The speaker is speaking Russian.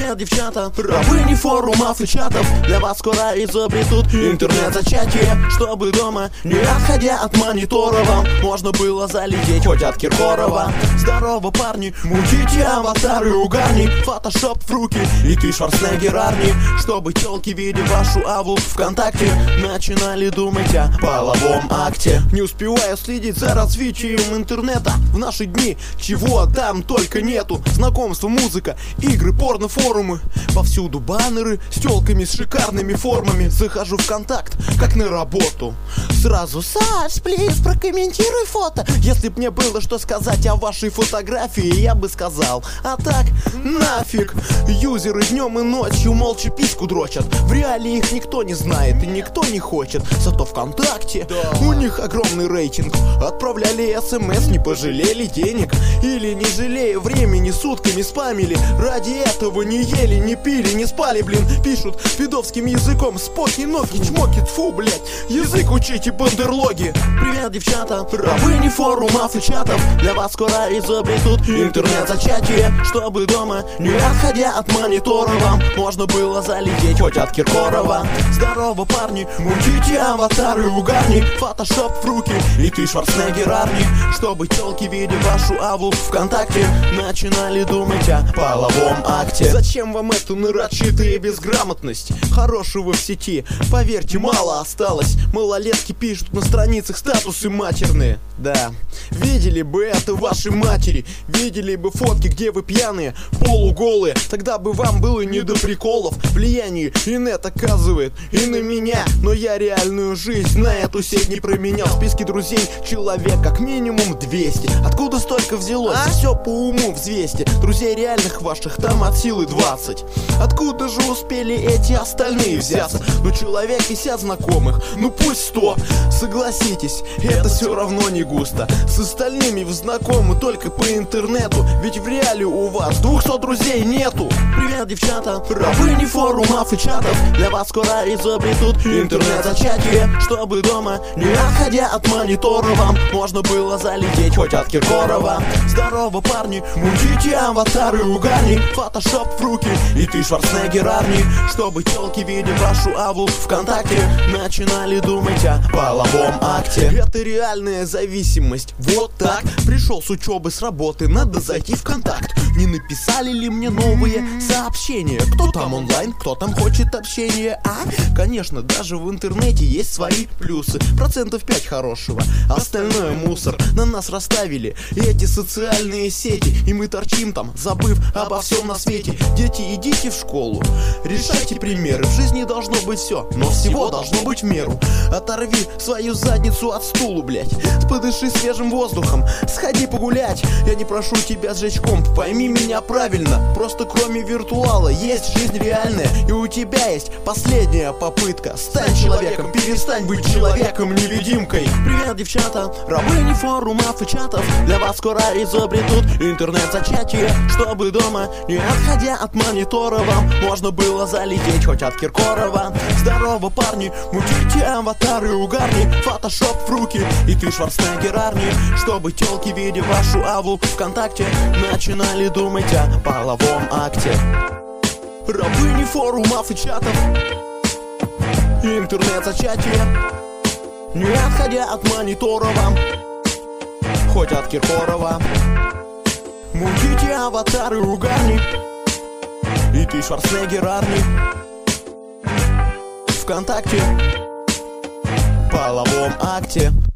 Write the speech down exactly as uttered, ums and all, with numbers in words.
Привет, девчата, рабыни форумов и чатов. Для вас скоро изобретут интернет-зачатие, чтобы дома, не отходя от монитора, вам можно было залететь хоть от Киркорова. Здорово, парни, мутите аватары угарни, фотошоп в руки, и ты Шварценеггер Арни. Чтобы телки, видя вашу аву ВКонтакте, начинали думать о половом акте. Не успевая следить за развитием интернета в наши дни, чего там только нету. Знакомство, музыка, игры, порно, форумы. Повсюду баннеры с телками с шикарными формами. Захожу в контакт, как на работу. Сразу: Саш, плиз, прокомментируй фото. Если б мне было что сказать о вашей фотографии, я бы сказал: а так, нафиг. Юзеры днем и ночью молча письку дрочат. В реале их никто не знает и никто не хочет. Зато ВКонтакте у них огромный рейтинг. Отправляли смс, не пожалели денег. Или, не жалея времени, сутками спамили. Ради этого не ели, не пили, не спали, блин. Пишут пидовским языком: споки, ноги, чмоки, тьфу, блять. Язык учите, бандерлоги. Привет, девчата, рабыни форумов и чатов. Для вас скоро изобретут интернет-зачатие, чтобы дома, не отходя от монитора, вам можно было залететь хоть от Киркорова. Здорово, парни, мутите аватары угарни, фотошоп в руки, и ты Шварценеггер Арни. Чтобы телки, видя вашу аву ВКонтакте, начинали думать о половом акте. Зачем вам эта нарочитая безграмотность? Хорошего в сети, поверьте, мало осталось. Малолетки пишут на страницах статусы матерные. Да, видели бы это ваши матери, видели бы фотки, где вы пьяные, полуголые. Тогда бы вам было не до приколов. Влияние инет оказывает и на меня, но я реальную жизнь на эту сеть не променял. В списке друзей человек как минимум двести. Откуда столько взялось? А? Все по уму взвесьте. Друзей реальных ваших там от силы двадцать. Откуда же успели эти остальные взяться? Ну, человек пятьдесят знакомых, ну пусть сто. Согласитесь, это все равно не густо. С остальными вы знакомы только по интернету, ведь в реале у вас двухсот друзей нету. Привет, девчата, рабыни форумов и чатов. Для вас скоро изобретут интернет-зачатие, чтобы дома, не отходя от монитора, вам можно было залететь хоть от Киркорова. Здорово, парни, мутите аватары угарни, фотошоп в руки, и ты Шварценеггер Арни. Чтобы телки, видя вашу аву ВКонтакте, начинали думать о половом акте. Это реальная зависимость. Вот так. Пришел с учебы, с работы, надо зайти в контакт. Не написали ли мне новые сообщения? Кто там онлайн, кто там хочет общения? А? Конечно, даже в интернете есть свои плюсы. Процентов пять хорошего, остальное мусор. На нас расставили эти социальные сети, и мы торчим там, забыв обо всем на свете. Дети, идите в школу, решайте примеры. В жизни должно быть все, но всего должно быть в меру. Оторви свою задницу от стула, блять. Подыши свежим воздухом, сходи погулять. Я не прошу тебя сжечь комп, пойми меня правильно. Просто кроме виртуала есть жизнь реальная, и у тебя есть последняя попытка. Стань человеком, перестань быть человеком-невидимкой. Привет, девчата, рабыни форумов и чатов. Для вас скоро изобретут интернет-зачатие, чтобы дома, не отходя от монитора, вам можно было залететь хоть от Киркорова. Здорово, парни, мутите аватары угарни, фотошоп в руки, и ты Шварценеггер Арни. Чтобы телки, видя вашу аву ВКонтакте, начинали думать о половом акте. Рабыни форумов и чатов, интернет-зачатие, не отходя от монитора, вам хоть от Киркорова. Мутите аватары угарни, и ты Шварценеггер Арни. ВКонтакте, половом акте.